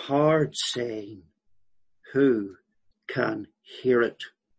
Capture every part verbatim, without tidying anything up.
hard saying. Who can hear it?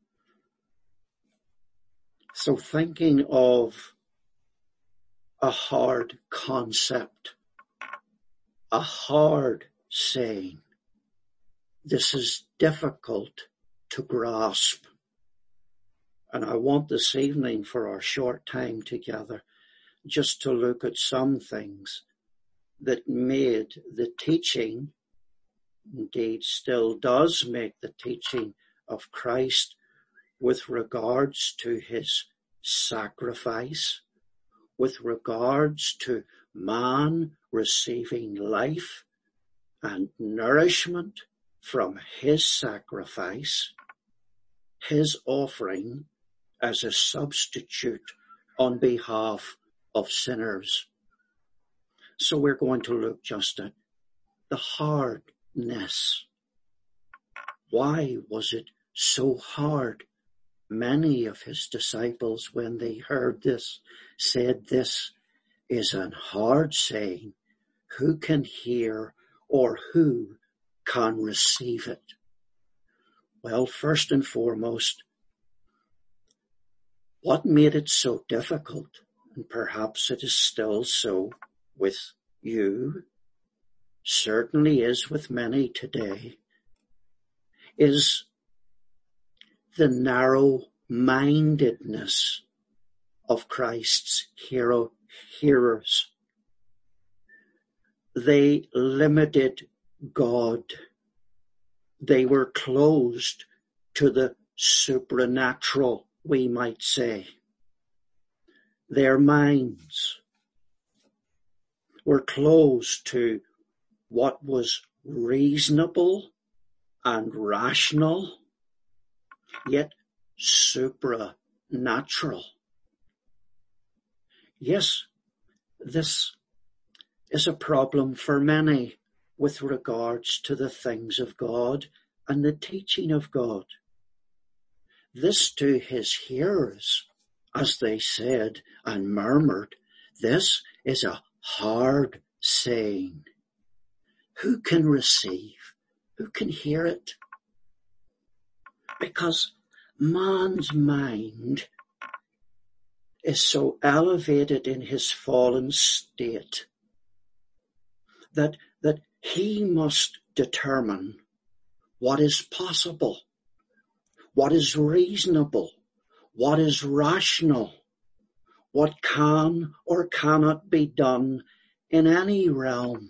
So thinking of a hard concept, a hard saying, this is difficult to grasp. And I want this evening, for our short time together, just to look at some things that made the teaching, indeed still does make the teaching of Christ with regards to his sacrifice, with regards to man receiving life and nourishment from his sacrifice, his offering as a substitute on behalf of sinners. So we're going to look just at the hardness. Why was it so hard? Many of his disciples, when they heard this, said, this is an hard saying. Who can hear, or who can receive it? Well, first and foremost, what made it so difficult, and perhaps it is still so with you, certainly is with many today, is the narrow-mindedness of Christ's hero, hearers. They limited God. They were closed to the supernatural, we might say. Their minds were closed to what was reasonable and rational, yet supranatural. Yes, this is a problem for many with regards to the things of God and the teaching of God. This to his hearers, as they said and murmured, this is a hard saying. Who can receive? Who can hear it? Because man's mind is so elevated in his fallen state that, that he must determine what is possible, what is reasonable, what is rational, what can or cannot be done in any realm.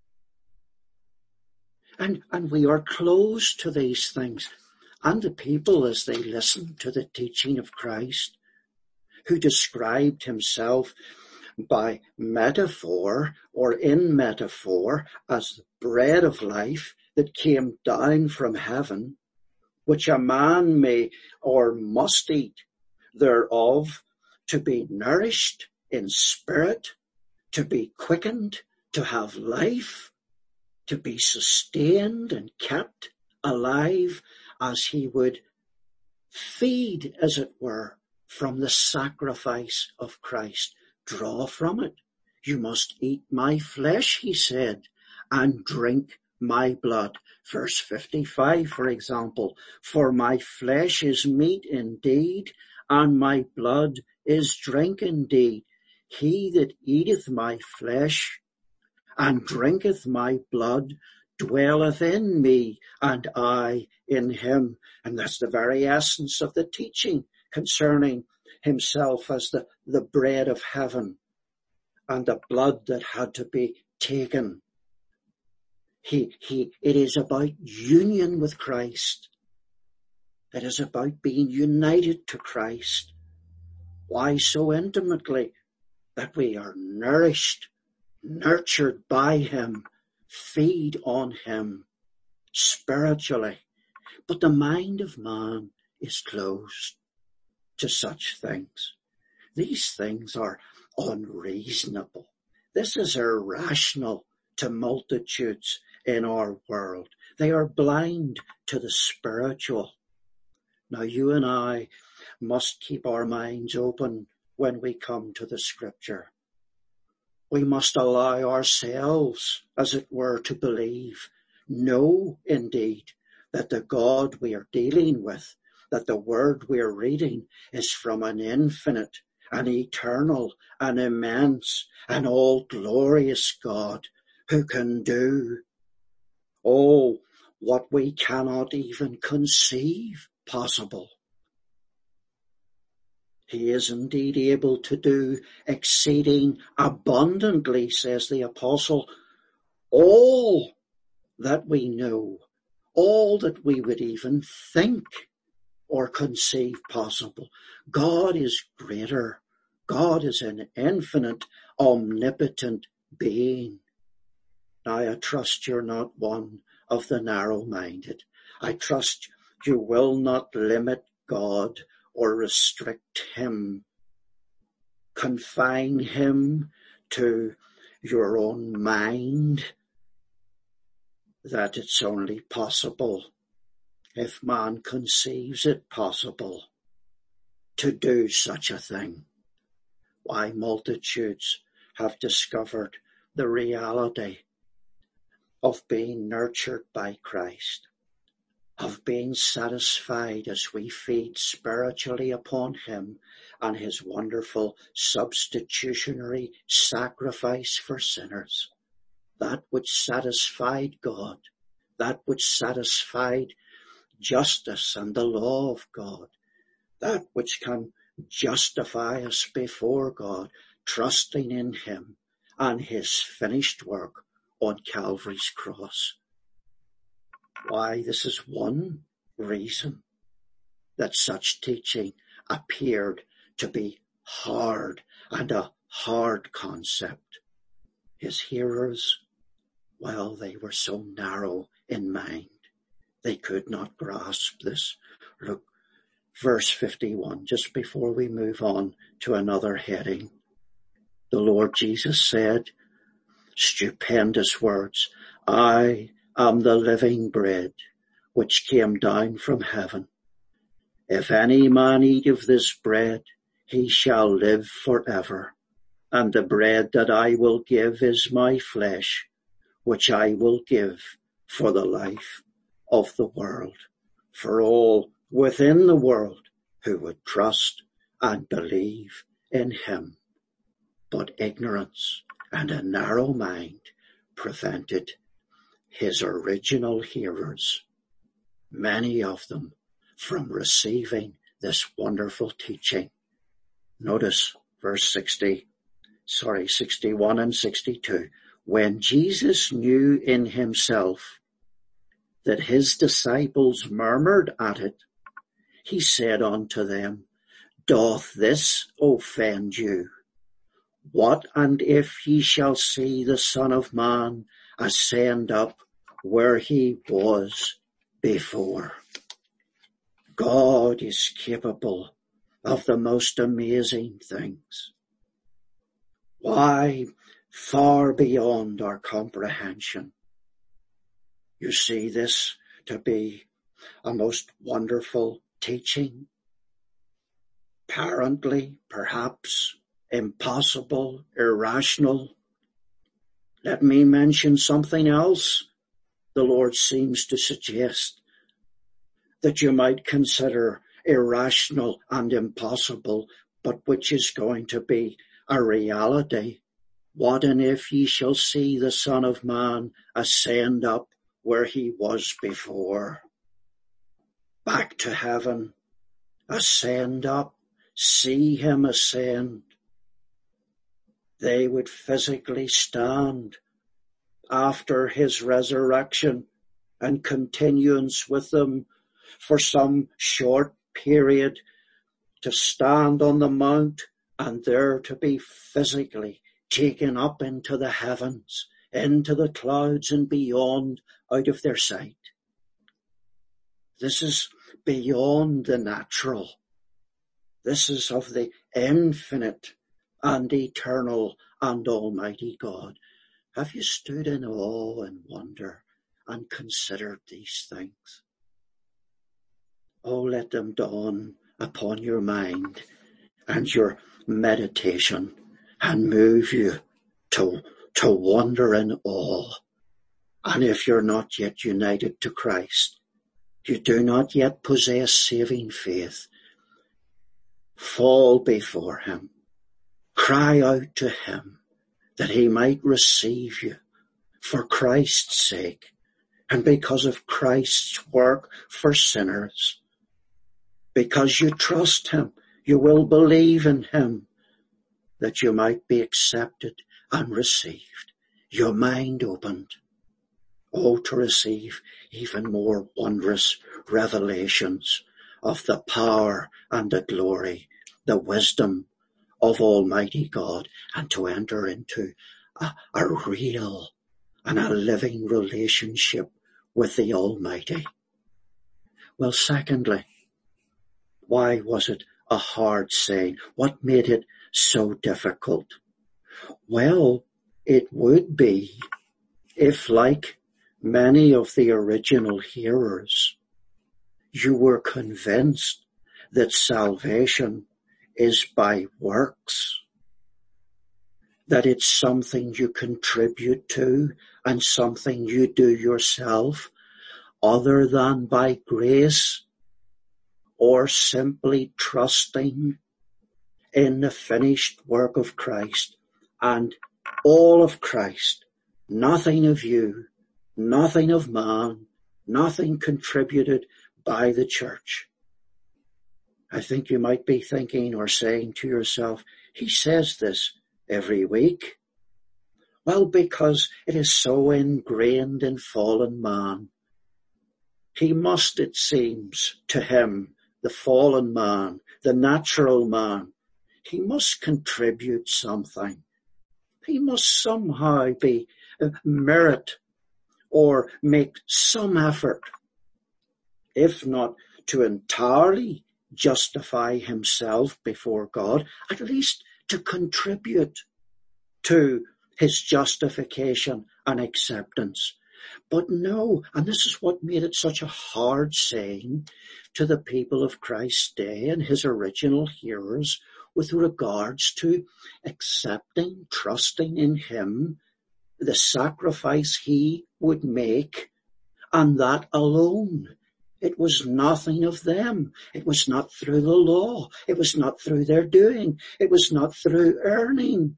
And, and we are close to these things. And the people, as they listened to the teaching of Christ, who described himself by metaphor or in metaphor as the bread of life that came down from heaven, which a man may or must eat thereof to be nourished in spirit, to be quickened, to have life, to be sustained and kept alive, as he would feed, as it were, from the sacrifice of Christ. Draw from it. You must eat my flesh, he said, and drink my blood. Verse fifty-five, for example, for my flesh is meat indeed, and my blood is drink indeed. He that eateth my flesh and drinketh my blood dwelleth in me, and I in him. And that's the very essence of the teaching concerning himself as the, the bread of heaven and the blood that had to be taken. He, he, it is about union with Christ. It is about being united to Christ. Why so intimately? That we are nourished, nurtured by him, feed on him spiritually. But the mind of man is closed to such things. These things are unreasonable. This is irrational to multitudes in our world. They are blind to the spiritual. Now you and I must keep our minds open when we come to the scripture. We must allow ourselves, as it were, to believe, know indeed that the God we are dealing with, that the word we are reading is from an infinite, an eternal, an immense, an all-glorious God who can do, oh, what we cannot even conceive possible. He is indeed able to do exceeding abundantly, says the apostle, all that we know, all that we would even think or conceive possible. God is greater. God is an infinite, omnipotent being. Now I trust you're not one of the narrow-minded. I trust you will not limit God or restrict him, confine him to your own mind, that it's only possible, if man conceives it possible, to do such a thing. Why, multitudes have discovered the reality of being nurtured by Christ, of being satisfied as we feed spiritually upon him and his wonderful substitutionary sacrifice for sinners. That which satisfied God, that which satisfied justice and the law of God, that which can justify us before God, trusting in him and his finished work on Calvary's cross. Why, this is one reason that such teaching appeared to be hard and a hard concept. His hearers, well, they were so narrow in mind, they could not grasp this. Look, verse fifty-one, just before we move on to another heading. The Lord Jesus said, stupendous words, I am the living bread which came down from heaven. If any man eat of this bread, he shall live forever. And the bread that I will give is my flesh, which I will give for the life of the world, for all within the world who would trust and believe in him. But ignorance and a narrow mind prevented his original hearers, many of them, from receiving this wonderful teaching. Notice verse sixty, sorry, sixty-one and sixty-two. When Jesus knew in himself that his disciples murmured at it, he said unto them, doth this offend you? What and if ye shall see the Son of Man ascend up where he was before? God is capable of the most amazing things. Why, far beyond our comprehension. You see this to be a most wonderful teaching. Apparently, perhaps, impossible, irrational. Let me mention something else the Lord seems to suggest that you might consider irrational and impossible, but which is going to be a reality. What and if ye shall see the Son of Man ascend up where he was before? Back to heaven, ascend up, see him ascend. They would physically stand after his resurrection and continuance with them for some short period, to stand on the mount and there to be physically taken up into the heavens, into the clouds and beyond, out of their sight. This is beyond the natural. This is of the infinite and eternal and almighty God. Have you stood in awe and wonder and considered these things? Oh, let them dawn upon your mind and your meditation and move you to, to wonder in awe And if you're not yet united to Christ, you do not yet possess saving faith, fall before him, cry out to him that he might receive you for Christ's sake and because of Christ's work for sinners. Because you trust him, you will believe in him, that you might be accepted and received, your mind opened, oh, to receive even more wondrous revelations of the power and the glory, the wisdom of Almighty God, and to enter into a, a real and a living relationship with the Almighty. Well, secondly, why was it a hard saying? What made it so difficult? Well, it would be if, like many of the original hearers, you were convinced that salvation is by works, that it's something you contribute to and something you do yourself, other than by grace, or simply trusting in the finished work of Christ and all of Christ, nothing of you, nothing of man, nothing contributed by the church. I think you might be thinking or saying to yourself, he says this every week. Well, because it is so ingrained in fallen man. He must, it seems, to him, the fallen man, the natural man, he must contribute something. He must somehow be uh, merit or make some effort, if not to entirely justify himself before God, at least to contribute to his justification and acceptance. But no, and this is what made it such a hard saying to the people of Christ's day and his original hearers with regards to accepting, trusting in him, the sacrifice he would make, and that alone. It was nothing of them. It was not through the law. It was not through their doing. It was not through earning.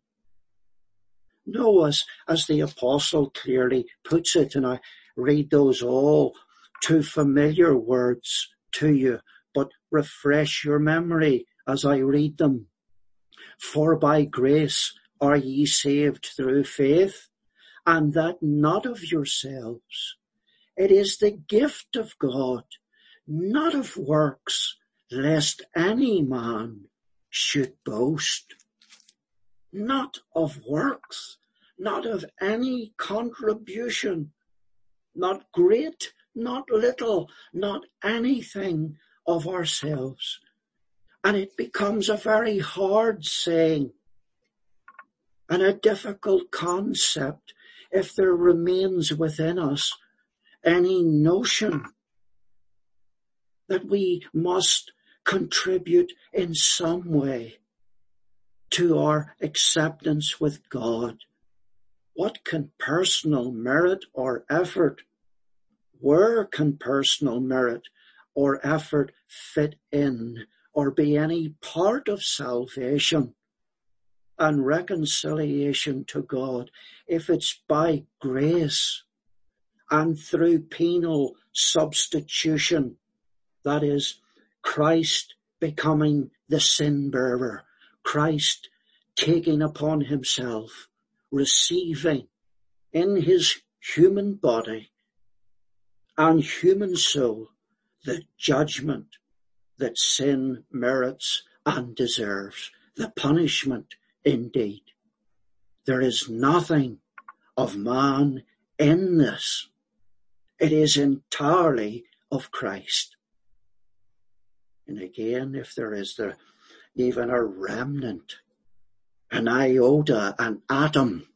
No, as, as the apostle clearly puts it, and I read those all too familiar words to you, but refresh your memory as I read them. For by grace are ye saved through faith, and that not of yourselves. It is the gift of God, not of works, lest any man should boast. Not of works, not of any contribution, not great, not little, not anything of ourselves. And it becomes a very hard saying and a difficult concept if there remains within us any notion that we must contribute in some way to our acceptance with God. What can personal merit or effort, where can personal merit or effort fit in or be any part of salvation and reconciliation to God if it's by grace and through penal substitution, that is, Christ becoming the sin bearer, Christ taking upon himself, receiving in his human body and human soul the judgment that sin merits and deserves, the punishment indeed. There is nothing of man in this. It is entirely of Christ. And again, if there is the, even a remnant, an iota, an atom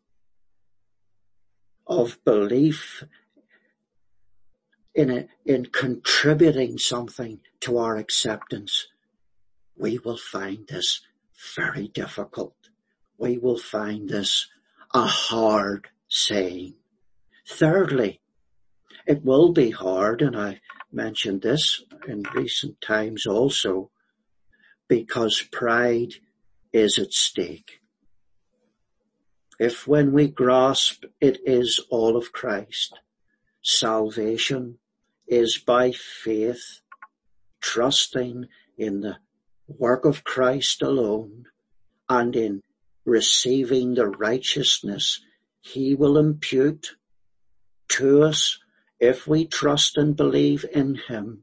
of belief in, a, in contributing something to our acceptance, we will find this very difficult. We will find this a hard saying. Thirdly, it will be hard, and I mentioned this in recent times also, because pride is at stake. If when we grasp it is all of Christ, salvation is by faith, trusting in the work of Christ alone and in receiving the righteousness he will impute to us if we trust and believe in him,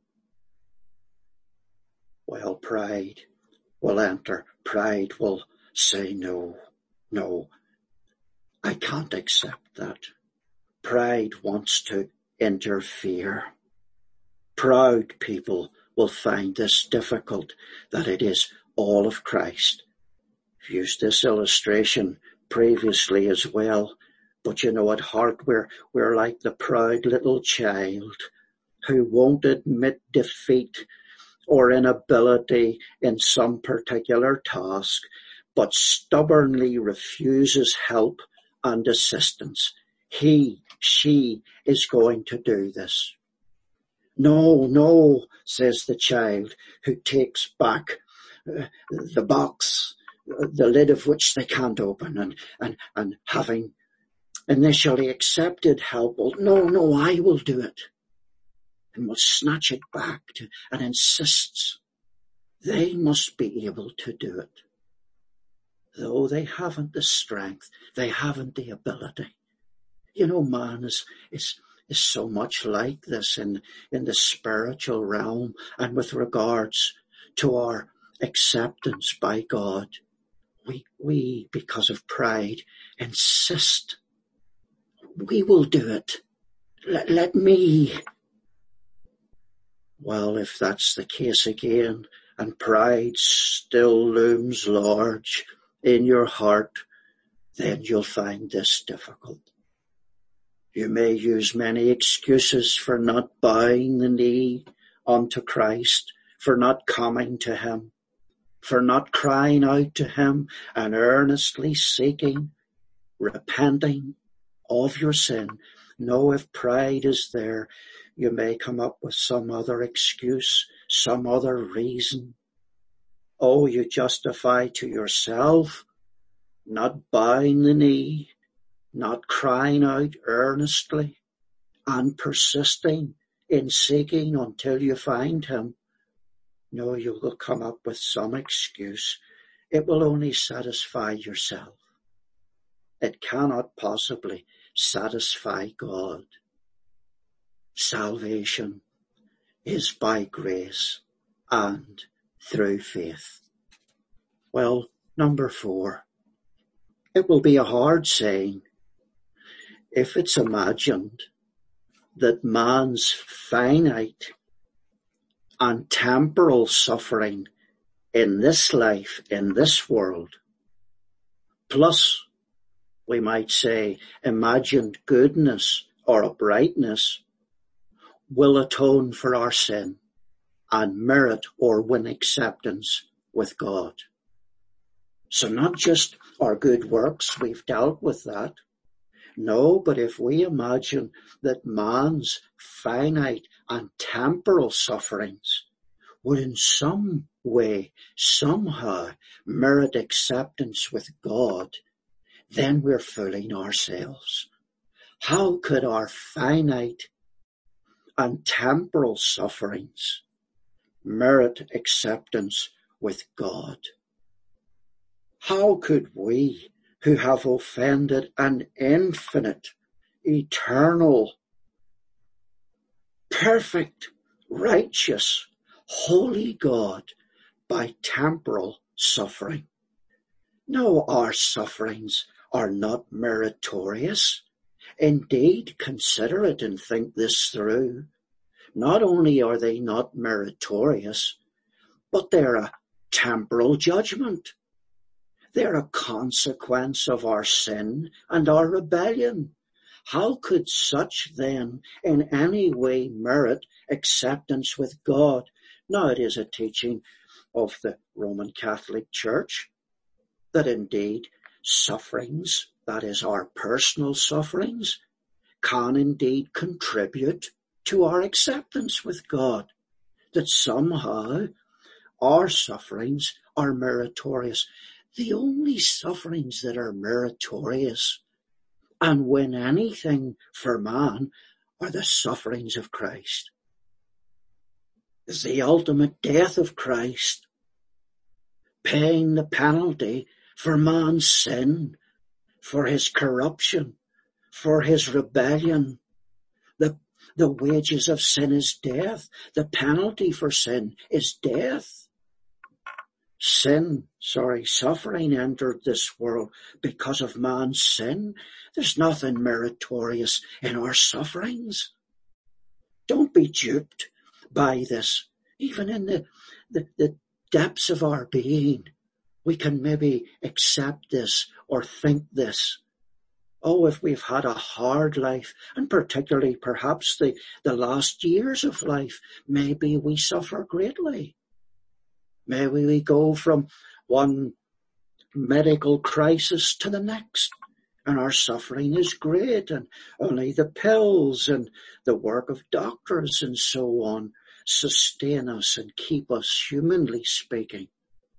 well, pride will enter. Pride will say, no, no, I can't accept that. Pride wants to interfere. Proud people will find this difficult, that it is all of Christ. I've used this illustration previously as well, but you know, at heart we're, we're like the proud little child who won't admit defeat or inability in some particular task, but stubbornly refuses help and assistance. He, she is going to do this. No, no, says the child, who takes back uh, the box, the lid of which they can't open, and, and, and having initially accepted help, well, no, no, I will do it, and will snatch it back to, and insists they must be able to do it. Though they haven't the strength, they haven't the ability. You know, man is, is, is so much like this in, in the spiritual realm and with regards to our acceptance by God. We, we, because of pride, insist we will do it. Let, let me. Well, if that's the case again, and pride still looms large in your heart, then you'll find this difficult. You may use many excuses for not bowing the knee unto Christ, for not coming to him, for not crying out to him and earnestly seeking, repenting of your sin. No, if pride is there, you may come up with some other excuse, some other reason. Oh, you justify to yourself not bowing the knee, not crying out earnestly and persisting in seeking until you find him. No, you will come up with some excuse. It will only satisfy yourself. It cannot possibly satisfy God. Salvation is by grace and through faith. Well, number four, it will be a hard saying if it's imagined that man's finite and temporal suffering in this life, in this world, plus, we might say, imagined goodness or uprightness, will atone for our sin and merit or win acceptance with God. So not just our good works, we've dealt with that. No, but if we imagine that man's finite and temporal sufferings would in some way, somehow merit acceptance with God, then we're fooling ourselves. How could our finite and temporal sufferings merit acceptance with God? How could we, who have offended an infinite, eternal, perfect, righteous, holy God, by temporal suffering? No, our sufferings are not meritorious. Indeed, consider it and think this through. Not only are they not meritorious, but they're a temporal judgment. They're a consequence of our sin and our rebellion. How could such then in any way merit acceptance with God? Now, it is a teaching of the Roman Catholic Church that indeed sufferings, that is our personal sufferings, can indeed contribute to our acceptance with God, that somehow our sufferings are meritorious. The only sufferings that are meritorious and win anything for man are the sufferings of Christ. It's the ultimate death of Christ, paying the penalty for man's sin, for his corruption, for his rebellion. The, the wages of sin is death. The penalty for sin is death. Sin, sorry, suffering entered this world because of man's sin. There's nothing meritorious in our sufferings. Don't be duped by this. Even in the, the, the depths of our being, we can maybe accept this or think this. Oh, if we've had a hard life, and particularly perhaps the, the last years of life, maybe we suffer greatly. Maybe we go from one medical crisis to the next, and our suffering is great, and only the pills and the work of doctors and so on sustain us and keep us, humanly speaking.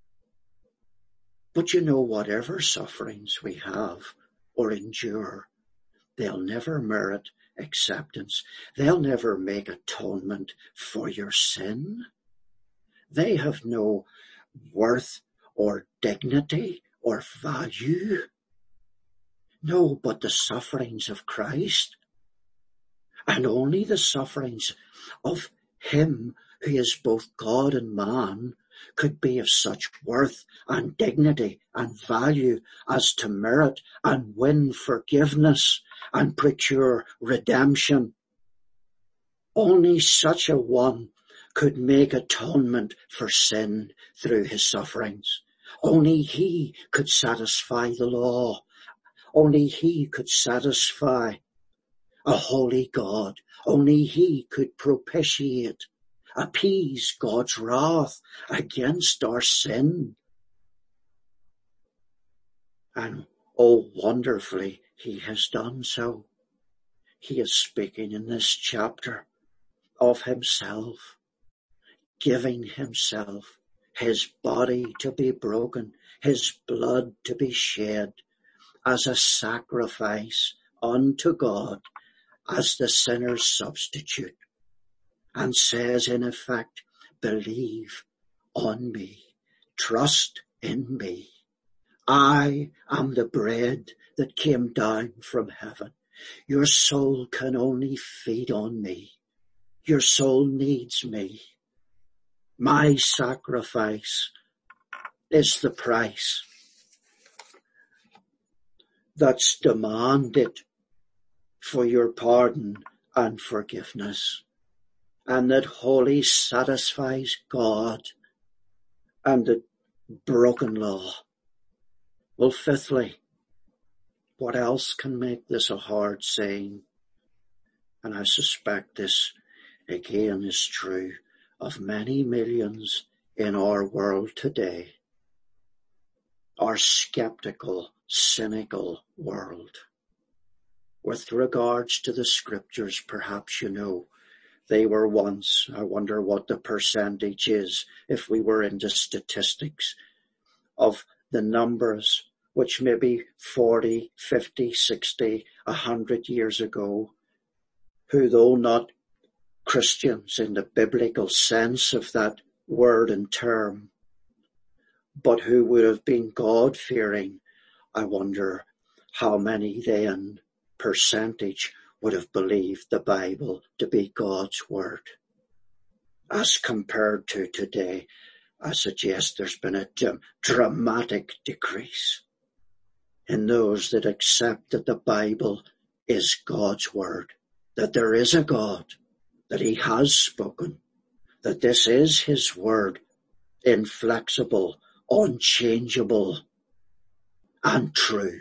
But you know, whatever sufferings we have or endure, they'll never merit acceptance. They'll never make atonement for your sin. They have no worth or dignity or value. No, but the sufferings of Christ, and only the sufferings of him who is both God and man, could be of such worth and dignity and value as to merit and win forgiveness and procure redemption. Only such a one could make atonement for sin through his sufferings. Only he could satisfy the law. Only he could satisfy a holy God. Only he could propitiate, appease God's wrath against our sin. And oh, wonderfully, he has done so. He is speaking in this chapter of himself, giving himself, his body to be broken, his blood to be shed as a sacrifice unto God, as the sinner's substitute, and says in effect, believe on me, trust in me. I am the bread that came down from heaven. Your soul can only feed on me. Your soul needs me. My sacrifice is the price that's demanded for your pardon and forgiveness, and that wholly satisfies God and the broken law. Well, fifthly, what else can make this a hard saying? And I suspect this again is true of many millions in our world today, our skeptical, cynical world. With regards to the scriptures, perhaps you know, they were once, I wonder what the percentage is if we were into statistics, of the numbers which maybe forty, fifty, sixty, a hundred years ago, who though not Christians in the biblical sense of that word and term, but who would have been God-fearing, I wonder how many then percentage would have believed the Bible to be God's word. As compared to today, I suggest there's been a dramatic decrease in those that accept that the Bible is God's word, that there is a God, that he has spoken, that this is his word, inflexible, unchangeable, and true.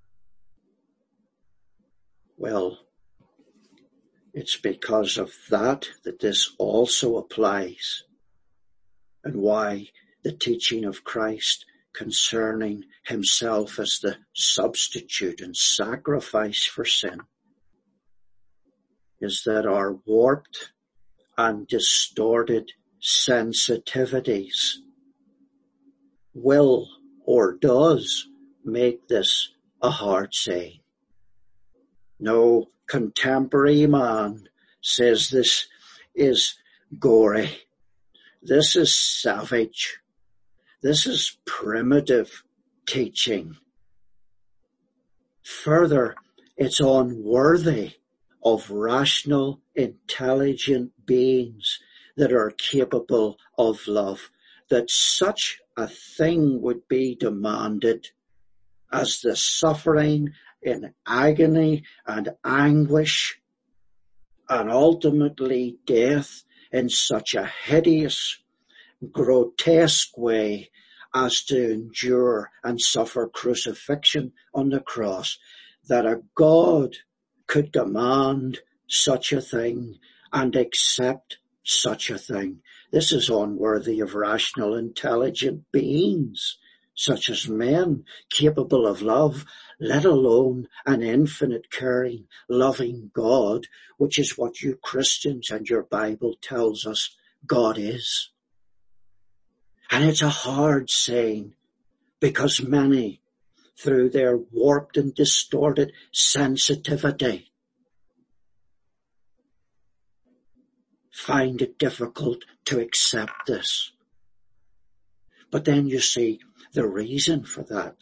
Well, it's because of that that this also applies, and why the teaching of Christ concerning himself as the substitute and sacrifice for sin is that our warped and distorted sensitivities will or does make this a hard saying. No contemporary man says this is gory. This is savage. This is primitive teaching. Further, it's unworthy of rational, intelligent beings that are capable of love, that such a thing would be demanded as the suffering in agony and anguish and ultimately death in such a hideous, grotesque way as to endure and suffer crucifixion on the cross, that a God could demand such a thing and accept such a thing. This is unworthy of rational, intelligent beings, such as men capable of love, let alone an infinite, caring, loving God, which is what you Christians and your Bible tells us God is. And it's a hard saying, because many, through their warped and distorted sensitivity, find it difficult to accept this. But then you see the reason for that.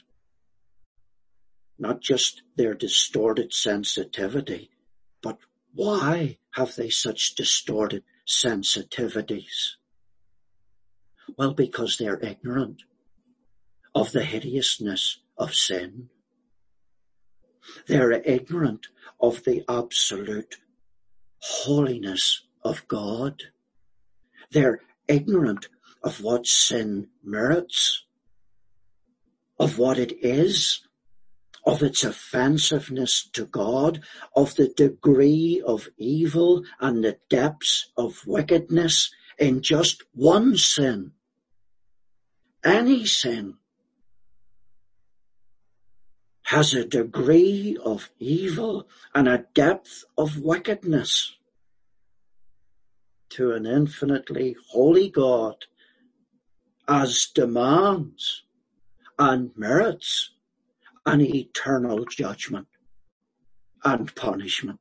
Not just their distorted sensitivity, but why have they such distorted sensitivities? Well, because they're ignorant of the hideousness of sin. They're ignorant of the absolute holiness of God. They're ignorant of what sin merits, of what it is, of its offensiveness to God, of the degree of evil and the depths of wickedness in just one sin. Any sin has a degree of evil and a depth of wickedness to an infinitely holy God as demands and merits an eternal judgment and punishment.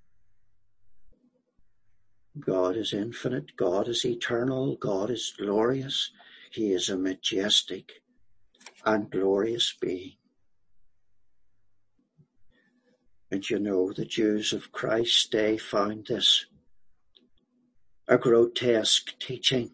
God is infinite, God is eternal, God is glorious. He is a majestic and glorious being. And you know, the Jews of Christ's day found this a grotesque teaching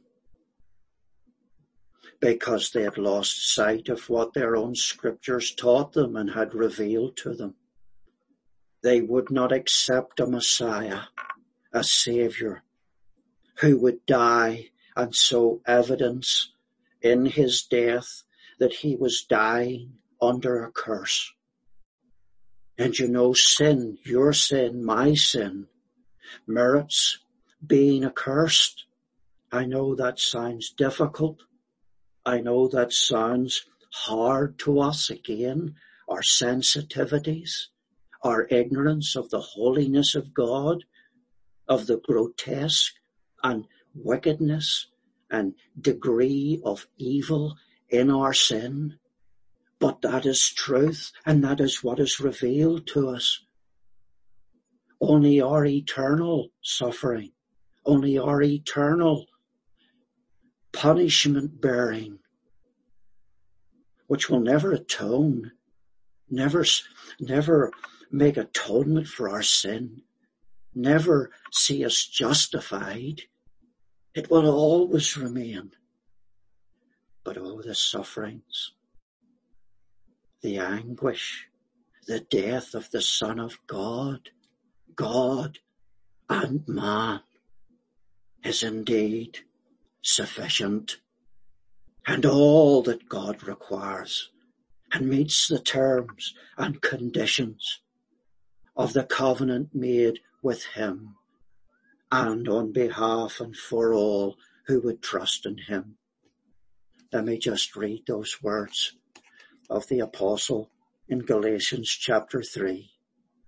because they had lost sight of what their own scriptures taught them and had revealed to them. They would not accept a Messiah, a Saviour, who would die and show evidence in his death that he was dying under a curse. And you know, sin, your sin, my sin, merits being accursed. I know that sounds difficult. I know that sounds hard to us again, our sensitivities, our ignorance of the holiness of God, of the grotesque and wickedness and degree of evil in our sin. But that is truth, and that is what is revealed to us. Only our eternal suffering, only our eternal punishment bearing, which will never atone, never, never make atonement for our sin, never see us justified. It will always remain. But oh, the sufferings, the anguish, the death of the Son of God, God and man, is indeed sufficient, and all that God requires, and meets the terms and conditions of the covenant made with him, and on behalf and for all who would trust in him. Let me just read those words of the apostle in Galatians chapter three.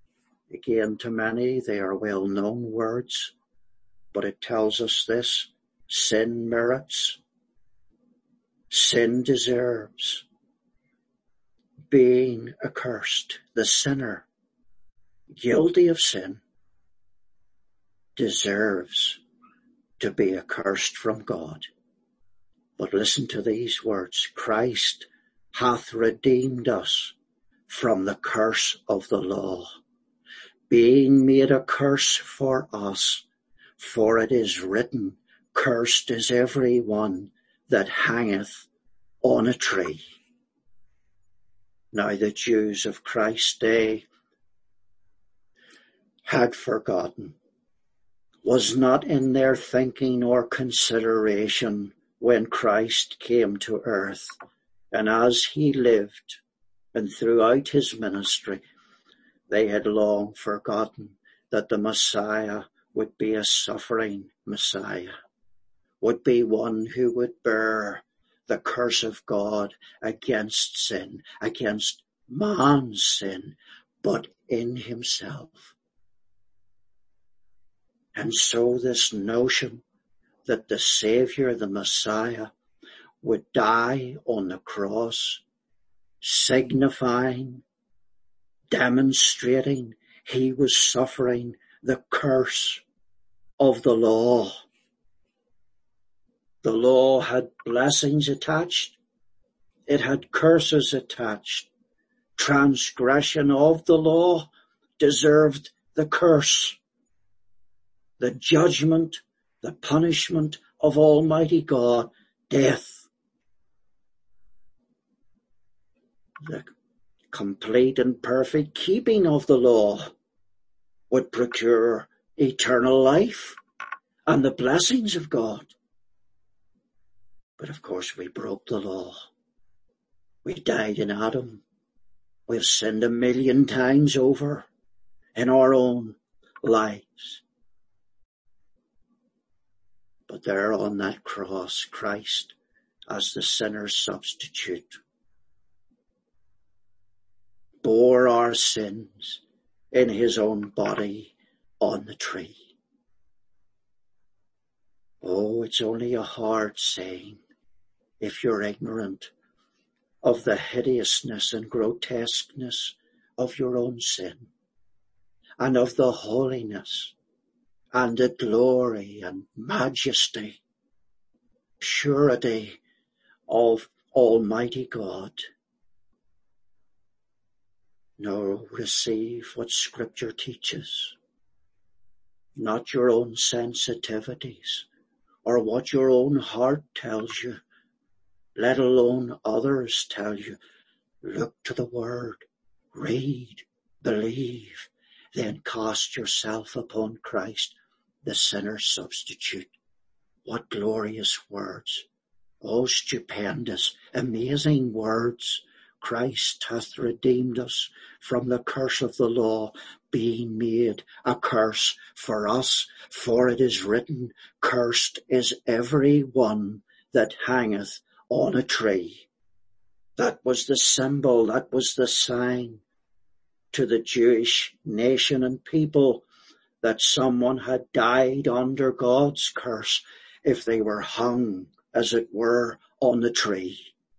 Again, to many, they are well-known words, but it tells us this: sin merits, sin deserves being accursed. The sinner, guilty of sin, deserves to be accursed from God. But listen to these words: Christ hath redeemed us from the curse of the law, being made a curse for us. For it is written, cursed is every one that hangeth on a tree. Now the Jews of Christ's day had forgotten, was not in their thinking or consideration when Christ came to earth, and as he lived and throughout his ministry, they had long forgotten that the Messiah would be a suffering Messiah, would be one who would bear the curse of God against sin, against man's sin, but in himself. And so this notion that the Saviour, the Messiah, would die on the cross, signifying, demonstrating he was suffering the curse of the law. The law had blessings attached. It had curses attached. Transgression of the law deserved the curse, the judgment, the punishment of Almighty God, death. The complete and perfect keeping of the law would procure eternal life and the blessings of God. But of course we broke the law. We died in Adam. We've sinned a million times over in our own lives. But there on that cross, Christ, as the sinner's substitute, bore our sins in his own body on the tree. Oh, it's only a hard saying if you're ignorant of the hideousness and grotesqueness of your own sin, and of the holiness and the glory and majesty, purity of Almighty God. No, receive what Scripture teaches, not your own sensitivities or what your own heart tells you, let alone others tell you. Look to the Word, read, believe, then cast yourself upon Christ, the sinner's substitute. What glorious words! Oh, stupendous, amazing words! Christ hath redeemed us from the curse of the law, being made a curse for us. For it is written, cursed is every one that hangeth on a tree. That was the symbol, that was the sign to the Jewish nation and people that someone had died under God's curse if they were hung, as it were, on the tree.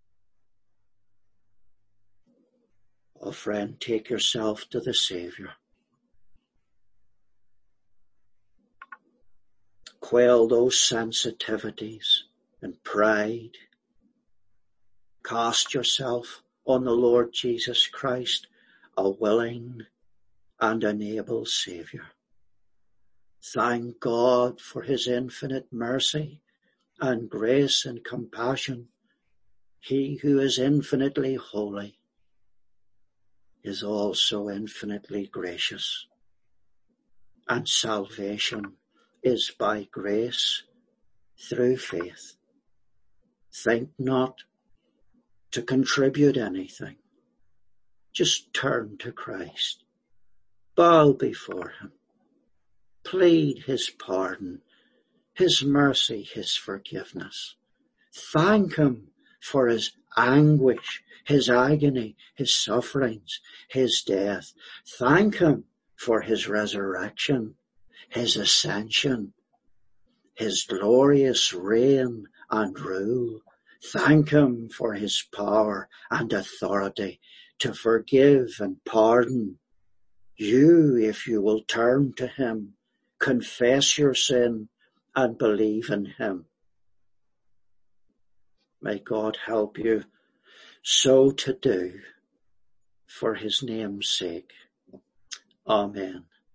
Oh, friend, take yourself to the Saviour. Quell those sensitivities and pride. Cast yourself on the Lord Jesus Christ, a willing and an able Saviour. Thank God for his infinite mercy and grace and compassion. He who is infinitely holy is also infinitely gracious. And salvation is by grace through faith. Think not to contribute anything. Just turn to Christ. Bow before him. Plead his pardon, his mercy, his forgiveness. Thank him for his anguish, his agony, his sufferings, his death. Thank him for his resurrection, his ascension, his glorious reign and rule. Thank him for his power and authority to forgive and pardon you if you will turn to him, confess your sin, and believe in him. May God help you so to do for his name's sake. Amen.